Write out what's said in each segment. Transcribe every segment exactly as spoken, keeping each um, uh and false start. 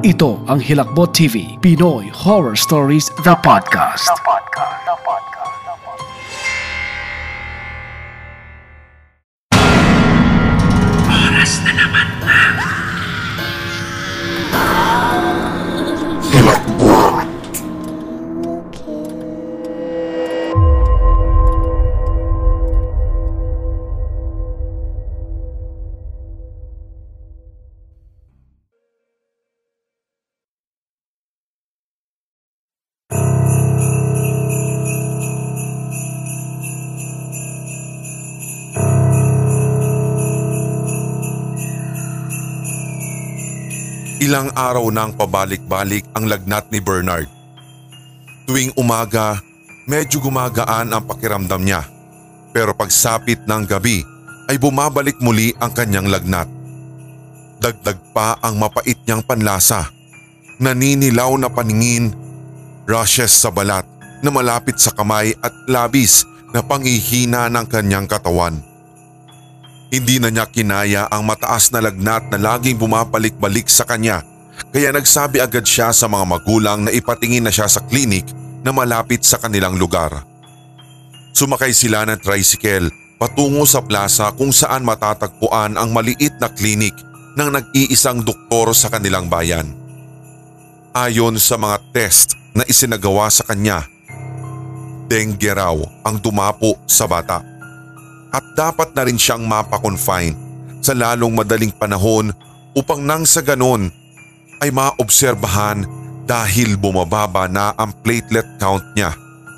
Ito ang Hilakbot T V, Pinoy Horror Stories, The Podcast. The Podcast. The Podcast. The Podcast. Oras na naman na. Hilakbot. Ilang araw nang pabalik-balik ang lagnat ni Bernard. Tuwing umaga, medyo gumagaan ang pakiramdam niya. Pero pagsapit ng gabi ay bumabalik muli ang kanyang lagnat. Dagdag pa ang mapait niyang panlasa. Naninilaw na paningin, rashes sa balat na malapit sa kamay at labis na pangihina ng kanyang katawan. Hindi na niya kinaya ang mataas na lagnat na laging bumabalik-balik sa kanya, kaya nagsabi agad siya sa mga magulang na ipatingin na siya sa klinik na malapit sa kanilang lugar. Sumakay sila ng tricycle patungo sa plaza kung saan matatagpuan ang maliit na klinik ng nag-iisang doktor sa kanilang bayan. Ayon sa mga test na isinagawa sa kanya, dengue raw ang dumapo sa bata. At dapat na rin siyang mapakonfine sa lalong madaling panahon upang nang sa ganon ay maobserbahan dahil bumababa na ang platelet count niya.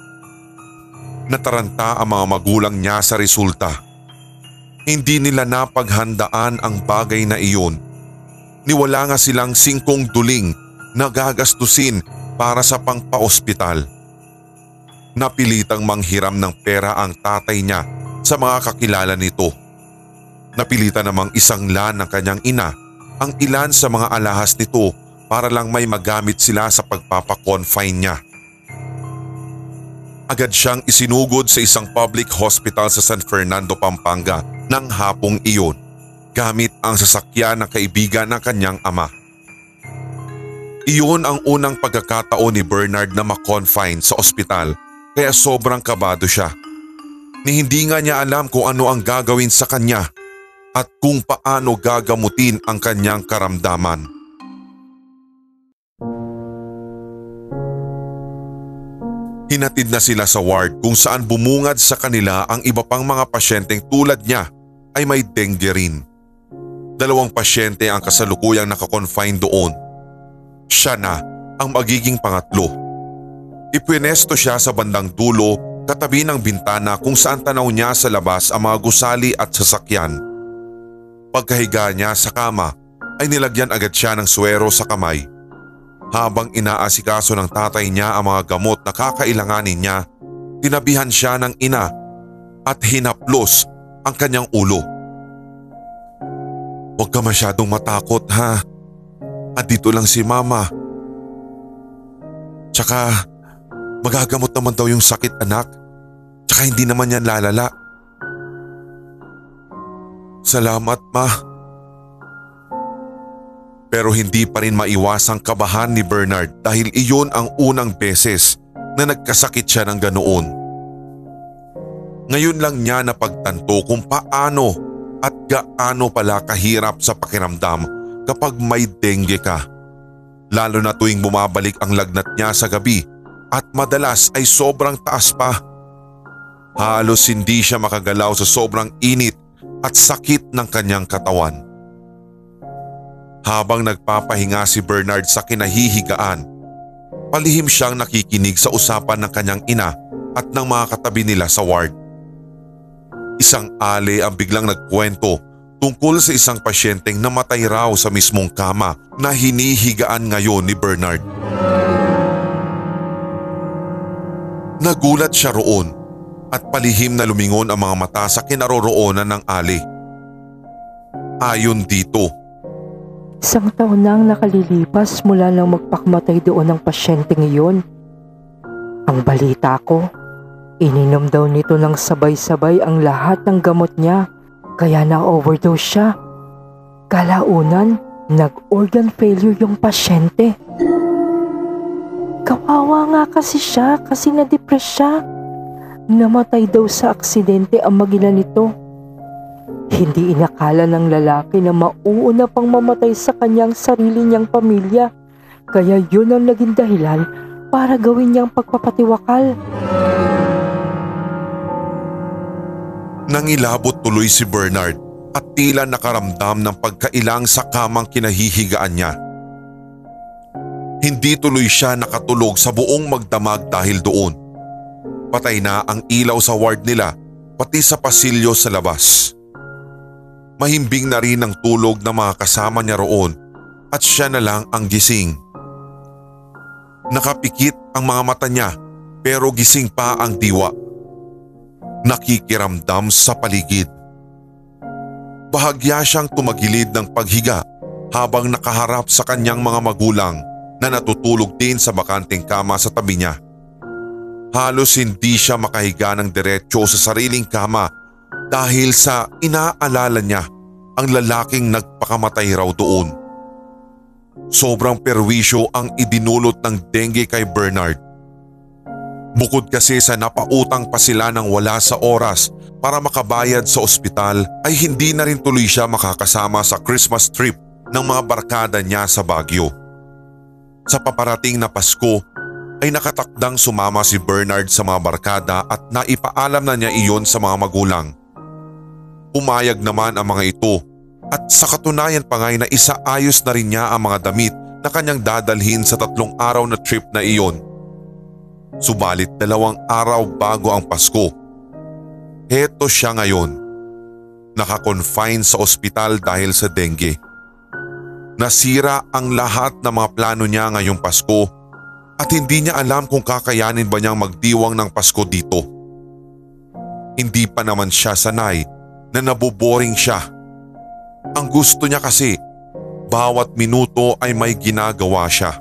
Nataranta ang mga magulang niya sa resulta. Hindi nila napaghandaan ang bagay na iyon. Niwala nga silang singkong duling na gagastusin para sa pangpa-ospital. Napilitang manghiram ng pera ang tatay niya sa mga kakilala nito. Napilitan namang isang lan ng kanyang ina ang ilan sa mga alahas nito para lang may magamit sila sa pagpapakonfine niya. Agad siyang isinugod sa isang public hospital sa San Fernando, Pampanga ng hapong iyon gamit ang sasakyan ng kaibigan ng kanyang ama. Iyon ang unang pagkakataon ni Bernard na makonfine sa ospital kaya sobrang kabado siya. Ni hindi nga niya alam kung ano ang gagawin sa kanya at kung paano gagamutin ang kanyang karamdaman. Hinatid na sila sa ward kung saan bumungad sa kanila ang iba pang mga pasyenteng tulad niya ay may dengue rin. Dalawang pasyente ang kasalukuyang nakakonfine doon. Siya na ang magiging pangatlo. Ipwinesto siya sa bandang dulo katabi ng bintana kung saan tanaw niya sa labas ang mga gusali at sasakyan. Pagkahiga niya sa kama ay nilagyan agad siya ng suwero sa kamay. Habang inaasikaso ng tatay niya ang mga gamot na kakailanganin niya, tinabihan siya ng ina at hinaplos ang kanyang ulo. "Huwag ka masyadong matakot ha. At dito lang si mama. Tsaka magagamot naman daw yung sakit anak. Tsaka hindi naman yan lalala." "Salamat ma." Pero hindi pa rin maiwasang kabahan ni Bernard dahil iyon ang unang beses na nagkasakit siya ng ganoon. Ngayon lang niya napagtanto kung paano at gaano pala kahirap sa pakiramdam kapag may dengue ka. Lalo na tuwing bumabalik ang lagnat niya sa gabi at madalas ay sobrang taas pa. Halos hindi siya makagalaw sa sobrang init at sakit ng kanyang katawan. Habang nagpapahinga si Bernard sa kinahihigaan, palihim siyang nakikinig sa usapan ng kanyang ina at ng mga katabi nila sa ward. Isang ale ang biglang nagkwento tungkol sa isang pasyenteng namatay raw sa mismong kama na hinihigaan ngayon ni Bernard. Nagulat siya roon at palihim na lumingon ang mga mata sa kinaroroonan ng ali. Ayon dito, "Isang taon nang nakalilipas mula lang magpakamatay doon ng pasyenteng iyon. Ang balita ko, ininom daw nito ng sabay-sabay ang lahat ng gamot niya, kaya na-overdose siya. Kalaunan, Nag-organ failure yung pasyente. Kawawa nga kasi siya kasi na-depress siya. Namatay daw sa aksidente ang mag-ina nito. Hindi inakala ng lalaki na mauuna pang mamatay sa kanyang sarili niyang pamilya. Kaya yun ang naging dahilan para gawin niyang pagpapatiwakal. Nangilabot tuloy si Bernard at tila nakaramdam ng pagkailang sa kamang kinahihigaan niya. Hindi tuloy siya nakatulog sa buong magdamag dahil doon. Patay na ang ilaw sa ward nila pati sa pasilyo sa labas. Mahimbing na rin ang tulog ng mga kasama niya roon at siya na lang ang gising. Nakapikit ang mga mata niya pero gising pa ang diwa. Nakikiramdam sa paligid. Bahagya siyang tumagilid ng paghiga habang nakaharap sa kanyang mga magulang na natutulog din sa bakanteng kama sa tabi niya. Halos hindi siya makahiga ng diretso sa sariling kama dahil sa inaalala niya ang lalaking nagpakamatay raw doon. Sobrang perwisyo ang idinulot ng dengue kay Bernard. Bukod kasi sa napautang pa sila ng wala sa oras para makabayad sa ospital ay hindi na rin tuloy siya makakasama sa Christmas trip ng mga barkada niya sa Baguio. Sa paparating na Pasko ay nakatakdang sumama si Bernard sa mga barkada at naipaalam na niya iyon sa mga magulang. Pumayag naman ang mga ito at sa katunayan pa nga'y na isaayos na rin niya ang mga damit na kanyang dadalhin sa tatlong araw na trip na iyon. Subalit dalawang araw bago ang Pasko, heto siya ngayon, nakakonfine sa ospital dahil sa dengue. Nasira ang lahat ng mga plano niya ngayong Pasko at hindi niya alam kung kakayanin ba niyang magdiwang ng Pasko dito. Hindi pa naman siya sanay na naboboring siya. Ang gusto niya kasi, bawat minuto ay may ginagawa siya.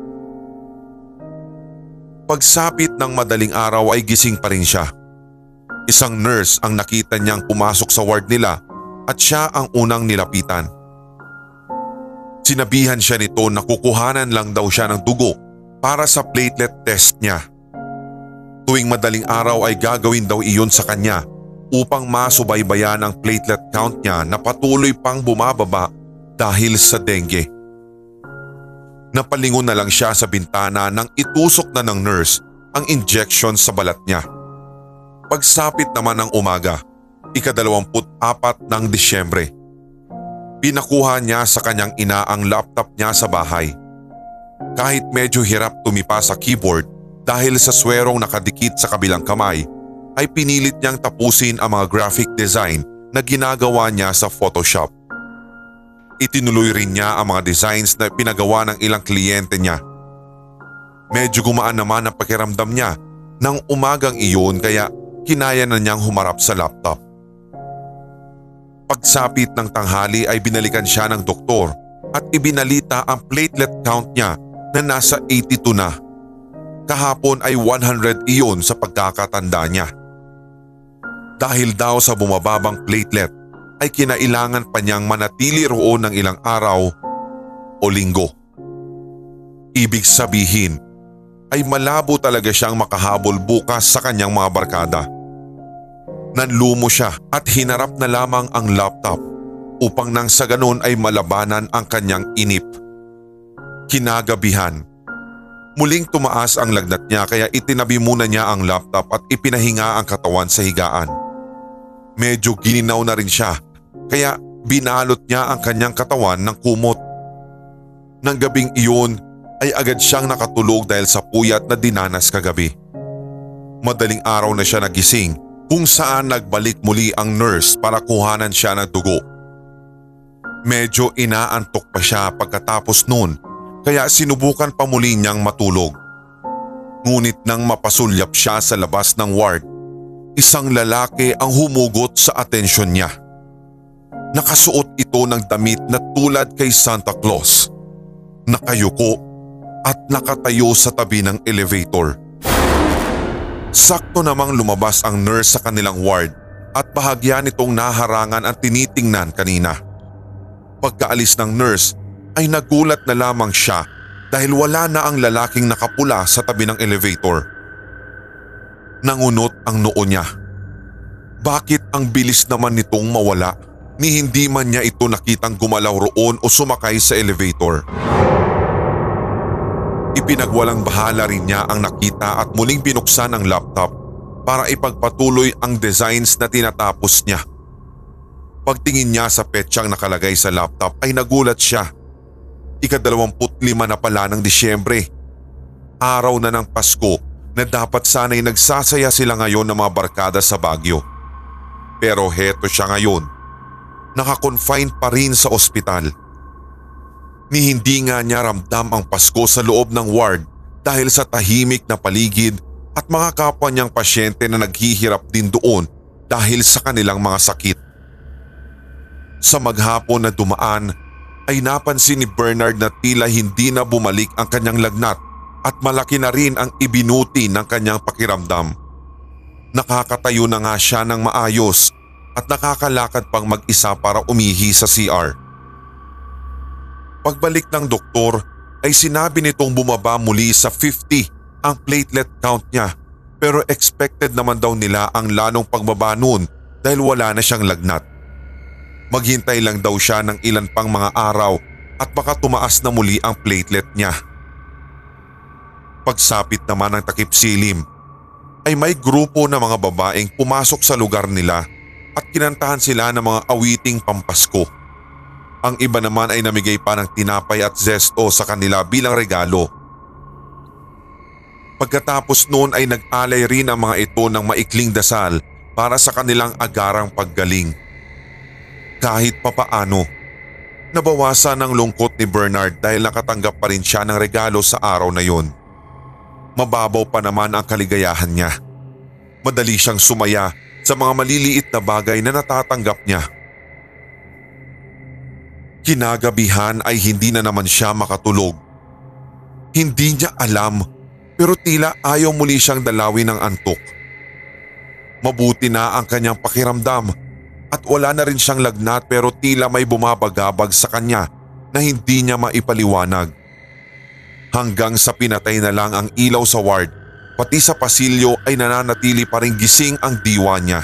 Pagsapit ng madaling araw ay gising pa rin siya. Isang nurse ang nakita niyang pumasok sa ward nila at siya ang unang nilapitan. Sinabihan siya nito na kukuhanan lang daw siya ng dugo para sa platelet test niya. Tuwing madaling araw ay gagawin daw iyon sa kanya upang masubaybayan ang platelet count niya na patuloy pang bumababa dahil sa dengue. Napalingon na lang siya sa bintana nang itusok na ng nurse ang injection sa balat niya. Pagsapit naman ng umaga, ikadalawamput apat ng Disyembre, pinakuha niya sa kanyang ina ang laptop niya sa bahay. Kahit medyo hirap tumipa sa keyboard dahil sa swerong nakadikit sa kabilang kamay, ay pinilit niyang tapusin ang mga graphic design na ginagawa niya sa Photoshop. Itinuloy rin niya ang mga designs na pinagawa ng ilang kliyente niya. Medyo gumaan naman ang pakiramdam niya nang umagang iyon kaya kinaya na niyang humarap sa laptop. Pagsapit ng tanghali ay binalikan siya ng doktor at ibinalita ang platelet count niya na nasa eighty-two na. Kahapon ay one hundred iyon sa pagkakatanda niya. Dahil daw sa bumababang platelet ay kinailangan pa niyang manatili roon ng ilang araw o linggo. Ibig sabihin ay malabo talaga siyang makahabol bukas sa kanyang mga barkada. Nanlumo siya at hinarap na lamang ang laptop upang nang sa ganon ay malabanan ang kanyang inip. Kinagabihan, muling tumaas ang lagnat niya kaya itinabi muna niya ang laptop at ipinahinga ang katawan sa higaan. Medyo gininaw na rin siya kaya binalot niya ang kanyang katawan ng kumot. Nang gabing iyon ay agad siyang nakatulog dahil sa puyat na dinanas kagabi. Madaling araw na siya nagising kung saan nagbalik muli ang nurse para kuhanan siya ng dugo. Medyo inaantok pa siya pagkatapos noon kaya sinubukan pa muli niyang matulog. Ngunit nang mapasulyap siya sa labas ng ward, isang lalaki ang humugot sa atensyon niya. Nakasuot ito ng damit na tulad kay Santa Claus. Nakayuko at nakatayo sa tabi ng elevator. Sakto namang lumabas ang nurse sa kanilang ward at bahagya nitong naharangan ang tinitingnan kanina. Pagkaalis ng nurse ay nagulat na lamang siya dahil wala na ang lalaking nakapula sa tabi ng elevator. Nangunot ang noo niya. Bakit ang bilis naman nitong mawala ni hindi man niya ito nakitang gumalaw roon o sumakay sa elevator? Ipinagwalang bahala rin niya ang nakita at muling binuksan ang laptop para ipagpatuloy ang designs na tinatapos niya. Pagtingin niya sa petsang nakalagay sa laptop ay nagulat siya. Ikadalawamput lima na pala ng Disyembre. Araw na ng Pasko na dapat sana'y nagsasaya sila ngayon ng mga barkada sa Baguio. Pero heto siya ngayon. Nakakonfine pa rin sa ospital. Ni hindi nga niya ramdam ang Pasko sa loob ng ward dahil sa tahimik na paligid at mga kapwa niyang pasyente na naghihirap din doon dahil sa kanilang mga sakit. Sa maghapon na dumaan ay napansin ni Bernard na tila hindi na bumalik ang kanyang lagnat at malaki na rin ang ibinuti ng kanyang pakiramdam. Nakakatayo na nga siya ng maayos at nakakalakad pang mag-isa para umihi sa C R. Pagbalik ng doktor ay sinabi nitong bumaba muli sa fifty ang platelet count niya pero expected naman daw nila ang lalong pagbaba noon dahil wala na siyang lagnat. Maghintay lang daw siya ng ilan pang mga araw at baka tumaas na muli ang platelet niya. Pagsapit naman ng takip silim ay may grupo ng mga babaeng pumasok sa lugar nila at kinantahan sila ng mga awiting pampasko. Ang iba naman ay namigay pa ng tinapay at zesto sa kanila bilang regalo. Pagkatapos noon ay nag-alay rin ang mga ito ng maikling dasal para sa kanilang agarang paggaling. Kahit papaano, nabawasan ang lungkot ni Bernard dahil nakatanggap pa rin siya ng regalo sa araw na yun. Mababaw pa naman ang kaligayahan niya. Madali siyang sumaya sa mga maliliit na bagay na natatanggap niya. Kinagabihan ay hindi na naman siya makatulog. Hindi niya alam pero tila ayaw muli siyang dalawin ng antok. Mabuti na ang kanyang pakiramdam at wala na rin siyang lagnat pero tila may bumabagabag sa kanya na hindi niya maipaliwanag. Hanggang sa pinatay na lang ang ilaw sa ward, pati sa pasilyo ay nananatili pa rin gising ang diwa niya.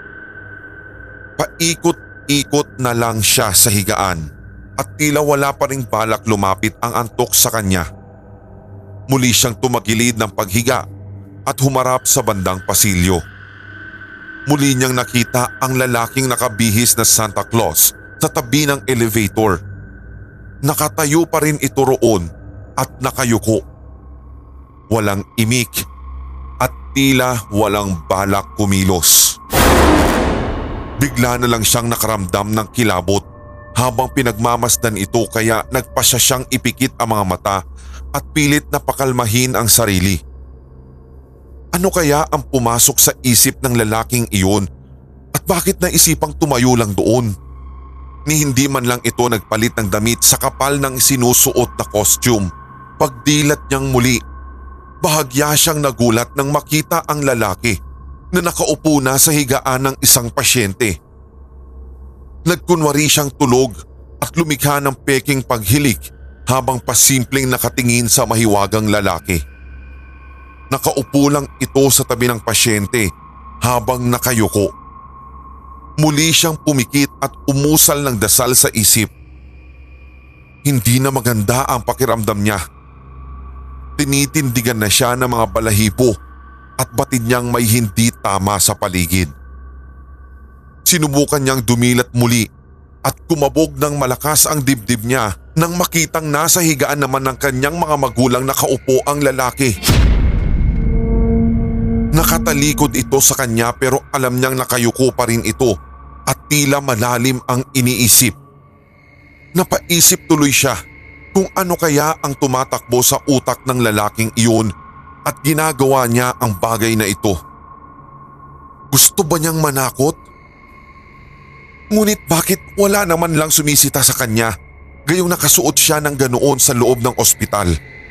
Paikot-ikot na lang siya sa higaan at tila wala pa ring balak lumapit ang antok sa kanya. Muli siyang tumagilid ng paghiga at humarap sa bandang pasilyo. Muli niyang nakita ang lalaking nakabihis na Santa Claus sa tabi ng elevator. Nakatayo pa rin ito roon at nakayuko. Walang imik at tila walang balak kumilos. Bigla na lang siyang nakaramdam ng kilabot habang pinagmamasdan ito kaya nagpasya siyang ipikit ang mga mata at pilit na pakalmahin ang sarili. Ano kaya ang pumasok sa isip ng lalaking iyon at bakit naisipang tumayo lang doon? Ni hindi man lang ito nagpalit ng damit sa kapal ng sinusuot na costume. Pagdilat niyang muli, bahagya siyang nagulat nang makita ang lalaki na nakaupo na sa higaan ng isang pasyente. Nagkunwari siyang tulog at lumikha ng peking paghilik habang pasimpleng nakatingin sa mahiwagang lalaki. Nakaupo lang ito sa tabi ng pasyente habang nakayuko. Muli siyang pumikit at umusal ng dasal sa isip. Hindi na maganda ang pakiramdam niya. Tinitindigan na siya ng mga balahibo at batid niyang may hindi tama sa paligid. Sinubukan niyang dumilat muli at kumabog ng malakas ang dibdib niya nang makitang nasa higaan naman ng kanyang mga magulang nakaupo ang lalaki. Nakatalikod ito sa kanya pero alam niyang nakayuko pa rin ito at tila malalim ang iniisip. Napaisip tuloy siya kung ano kaya ang tumatakbo sa utak ng lalaking iyon at ginagawa niya ang bagay na ito. Gusto ba niyang manakot? Ngunit bakit wala naman lang sumisita sa kanya gayong nakasuot siya ng ganoon sa loob ng ospital?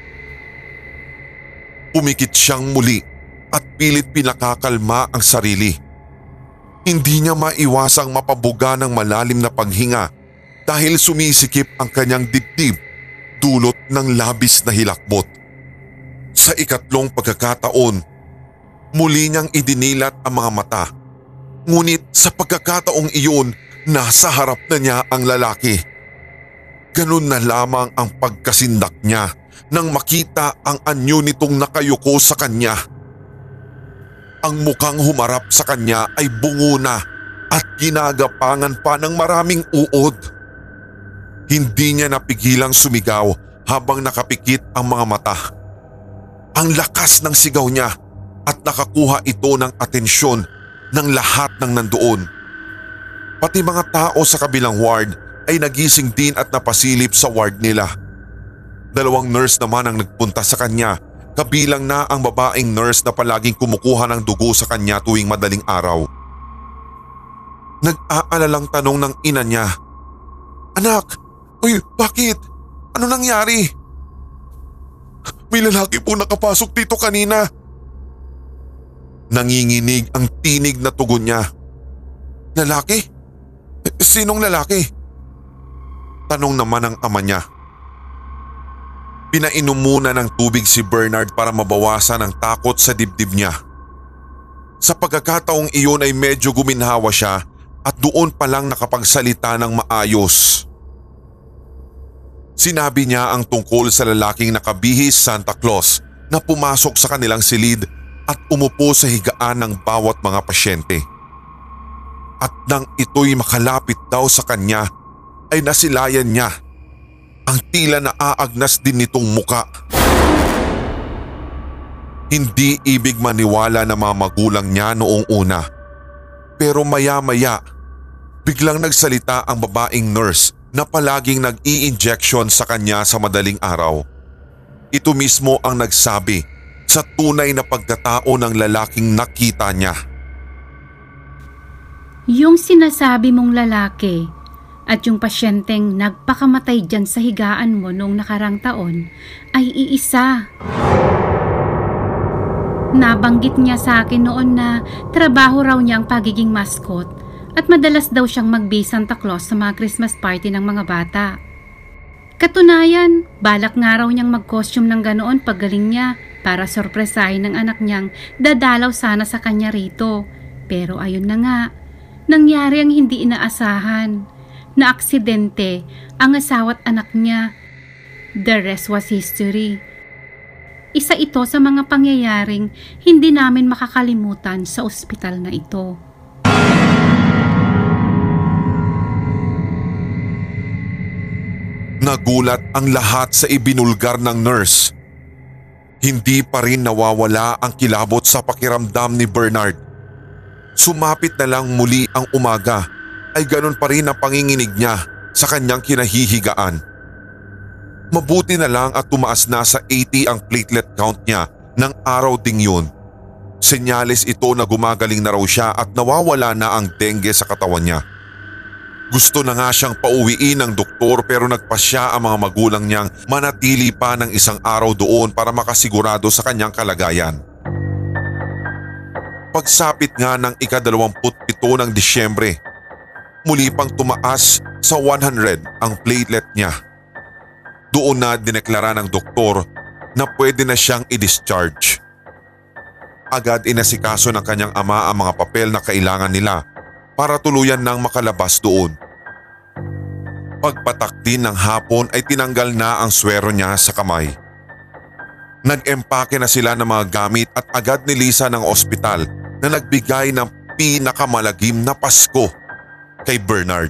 Pumikit siyang muli at pilit pinakakalma ang sarili. Hindi niya maiwasang mapabuga ng malalim na paghinga dahil sumisikip ang kanyang dibdib dulot ng labis na hilakbot. Sa ikatlong pagkakataon, muli niyang idinilat ang mga mata. Ngunit sa pagkakataong iyon, nasa harap na niya ang lalaki. Ganun na lamang ang pagkasindak niya nang makita ang anyo nitong nakayuko sa kanya. Ang mukhang humarap sa kanya ay bungo na at ginagapangan pa ng maraming uod. Hindi niya napigilang sumigaw habang nakapikit ang mga mata. Ang lakas ng sigaw niya at nakakuha ito ng atensyon ng lahat ng nandoon. Pati mga tao sa kabilang ward ay nagising din at napasilip sa ward nila. Dalawang nurse naman ang nagpunta sa kanya, kabilang na ang babaeng nurse na palaging kumukuha ng dugo sa kanya tuwing madaling araw. Nag-aalalang tanong ng ina niya, "Anak, uy, bakit? Ano nangyari?" "May lalaki po nakapasok dito kanina." Nanginginig ang tinig na tugon niya. "Lalaki? Sinong lalaki?" Tanong naman ng ama niya. Pinainom muna ng tubig si Bernard para mabawasan ang takot sa dibdib niya. Sa pagkakataong iyon ay medyo guminhawa siya at doon pa lang nakapagsalita ng maayos. Sinabi niya ang tungkol sa lalaking nakabihis Santa Claus na pumasok sa kanilang silid at umupo sa higaan ng bawat mga pasyente. At nang ito'y makalapit daw sa kanya ay nasilayan niya ang tila naaagnas din nitong muka. Hindi ibig maniwala na mga magulang niya noong una. Pero maya-maya, biglang nagsalita ang babaeng nurse na palaging nag-i-injection sa kanya sa madaling araw. Ito mismo ang nagsabi sa tunay na pagkatao ng lalaking nakita niya. Yung sinasabi mong lalaki at yung pasyenteng nagpakamatay dyan sa higaan mo noong nakarang taon ay iisa. Nabanggit niya sa akin noon na trabaho raw niya ang pagiging mascot at madalas daw siyang mag-be Santa Claus sa mga Christmas party ng mga bata. Katunayan, balak nga raw niyang mag-costume ng ganoon paggaling niya para sorpresahin ng anak niyang dadalaw sana sa kanya rito. Pero ayun na nga, nangyari ang hindi inaasahan. Na-aksidente ang asawa't anak niya. The rest was history. Isa ito sa mga pangyayaring hindi namin makakalimutan sa ospital na ito. Nagulat ang lahat sa ibinulgar ng nurse. Hindi pa rin nawawala ang kilabot sa pakiramdam ni Bernard. Sumapit na lang muli ang umaga ay ganun pa rin ang panginginig niya sa kanyang kinahihigaan. Mabuti na lang at tumaas na sa eighty ang platelet count niya ng araw ding yun. Senyales ito na gumagaling na raw siya at nawawala na ang dengue sa katawan niya. Gusto na nga siyang pauwiin ng doktor pero nagpasya ang mga magulang niyang manatili pa ng isang araw doon para makasigurado sa kanyang kalagayan. Pagsapit nga ng ikadalawamput pito ng Disyembre, muli pang tumaas sa one hundred ang platelet niya. Doon na dineklara ng doktor na pwede na siyang i-discharge. Agad inasikaso ng kanyang ama ang mga papel na kailangan nila para tuluyan nang makalabas doon. Pagpatak din ng hapon ay tinanggal na ang swero niya sa kamay. Nag-empake na sila ng mga gamit at agad nilisan ng ospital na nagbigay ng pinakamalagim na Pasko kay Bernard.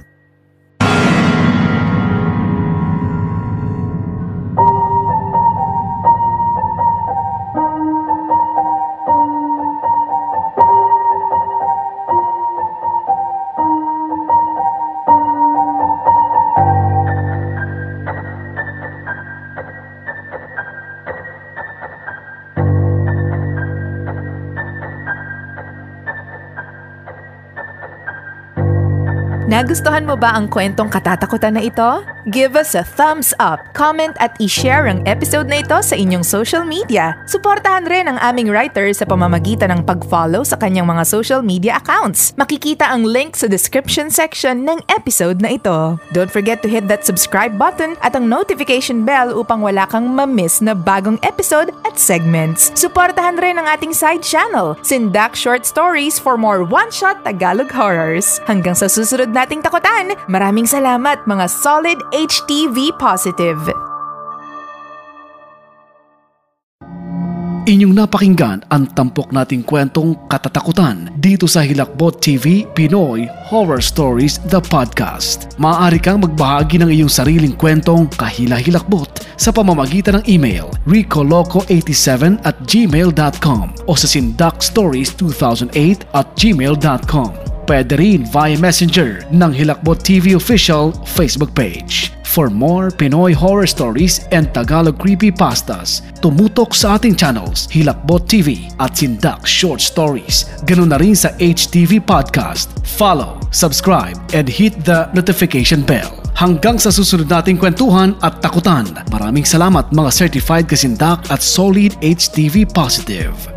Nagustuhan mo ba ang kwentong katatakutan na ito? Give us a thumbs up, comment at i-share ang episode na ito sa inyong social media. Suportahan rin ang aming writer sa pamamagitan ng pag-follow sa kanyang mga social media accounts. Makikita ang link sa description section ng episode na ito. Don't forget to hit that subscribe button at ang notification bell upang wala kang ma-miss na bagong episode at segments. Suportahan rin ang ating side channel, Sindak Short Stories, for more one-shot Tagalog horrors. Hanggang sa susunod nating takutan, maraming salamat mga solid H T V positive. Inyong napakinggan ang tampok nating kwentong katatakutan dito sa Hilakbot T V Pinoy Horror Stories The Podcast. Maaari kang magbahagi ng iyong sariling kwentong kahila-hilakbot sa pamamagitan ng email ricoloco eighty-seven at gmail dot com o sa sindakstories two thousand eight at gmail dot com. Pwede rin via Messenger ng Hilakbot T V Official Facebook page. For more Pinoy horror stories and Tagalog creepypastas, tumutok sa ating channels Hilakbot T V at Sindak Short Stories. Ganun na rin sa H T V Podcast. Follow, subscribe, and hit the notification bell. Hanggang sa susunod nating kwentuhan at takutan. Maraming salamat mga certified kasindak at solid H T V positive.